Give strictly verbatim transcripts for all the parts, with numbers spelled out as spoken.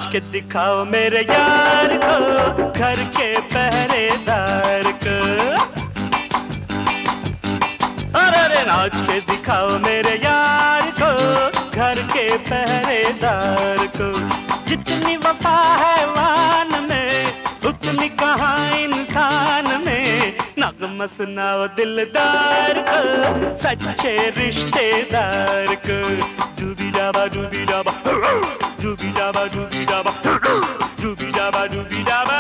नाच के दिखाओ मेरे यार को, घर के पहरेदार को। अरे अरे नाच के दिखाओ मेरे यार को, घर के पहरेदार को। जितनी वफा है वान में, उतनी कहाँ इंसान में। नगमा सुनाओ दिलदार को, सच्चे रिश्तेदार को। डूबी डाबा डूबी डाबा, डूबी डाबा डूबी डाबा, डूबी डाबा डूबी डाबा।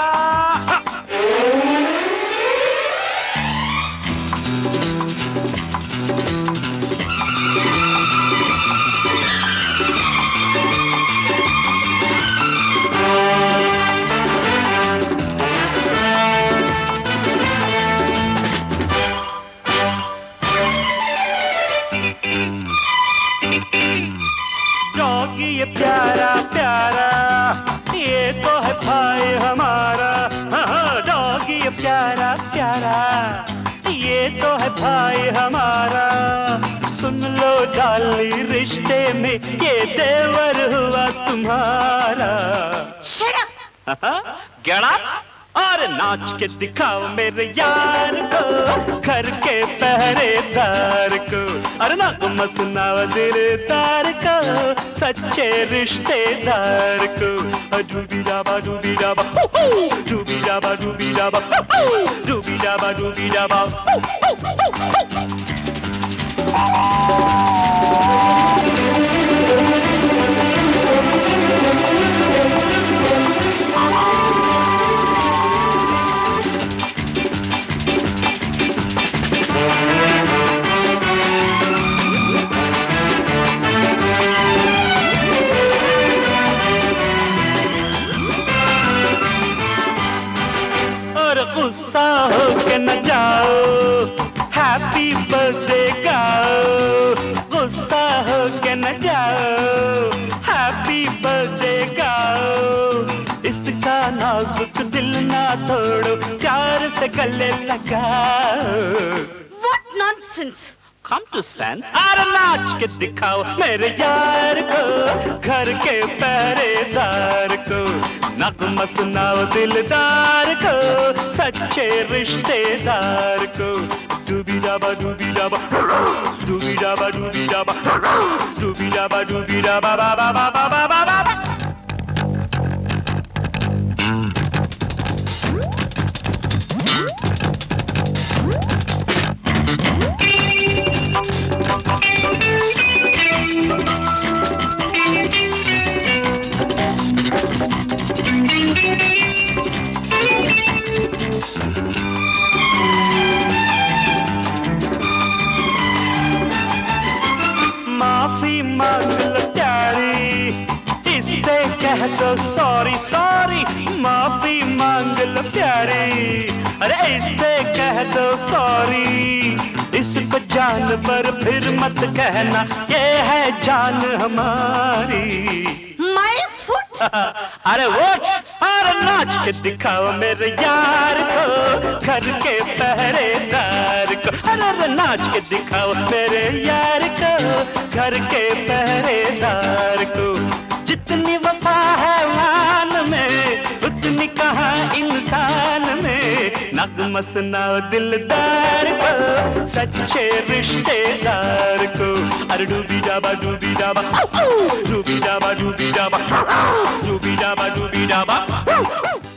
डॉगी ये प्यारा प्यारा, ये तो है भाई हमारा। हाँ डॉगी ये प्यारा प्यारा, ये तो है भाई हमारा। सुन लो डाली रिश्ते में, ये देवर हुआ तुम्हारा। Shut up! Get up! और नाच के दिखाओ मेरे यार को, घर के पहरेदार को। अरे नगमा सुनाओ दिलदार को, सच्चे रिश्तेदार को। डूबी डाबा डूबी डाबा, डूबी डाबा डूबी डाबा, डूबी डाबा डूबी डाबा। गुस्सा हो के न जाओ, हैप्पी बर्थडे गाओ। गुस्सा हो के न जाओ, हैप्पी बर्थडे गाओ। इसका नाजुक दिल ना तोड़ो, प्यार से गले लगाओ। What nonsense! Come to sense. अरे नाच के दिखाओ मेरे यार को, घर के पहरेदार को। नगमा सुनाओ दिलदार को, सच्चे रिश्तेदार को। डूबी डाबा डूबी डाबा, डूबी डाबा डूबी डाबा, डूबी डाबा डूबी डाबा बा बा बा बा बा बा बा। माफी मांग लो प्यारी, इससे कह दो सॉरी सॉरी। माफी मांग लो प्यारी, अरे इससे कह दो सॉरी। इसको जान पर फिर मत कहना, ये है जान हमारी। My foot! अरे वोट! अरे नाच के दिखाओ मेरे यार को, घर के पहरेदार को। अरे नाच के दिखाओ मेरे यार को, घर के पहरेदार को। जितनी वफा है वान में, उतनी कहाँ इंसान में। नगमा सुनाओ दिलदार को, सच्चे रिश्तेदार को। अरे डूबी डाबा डूबी डाबा, डूबी डाबा डूबी डाबा, डूबी डाबा डूबी डाबा।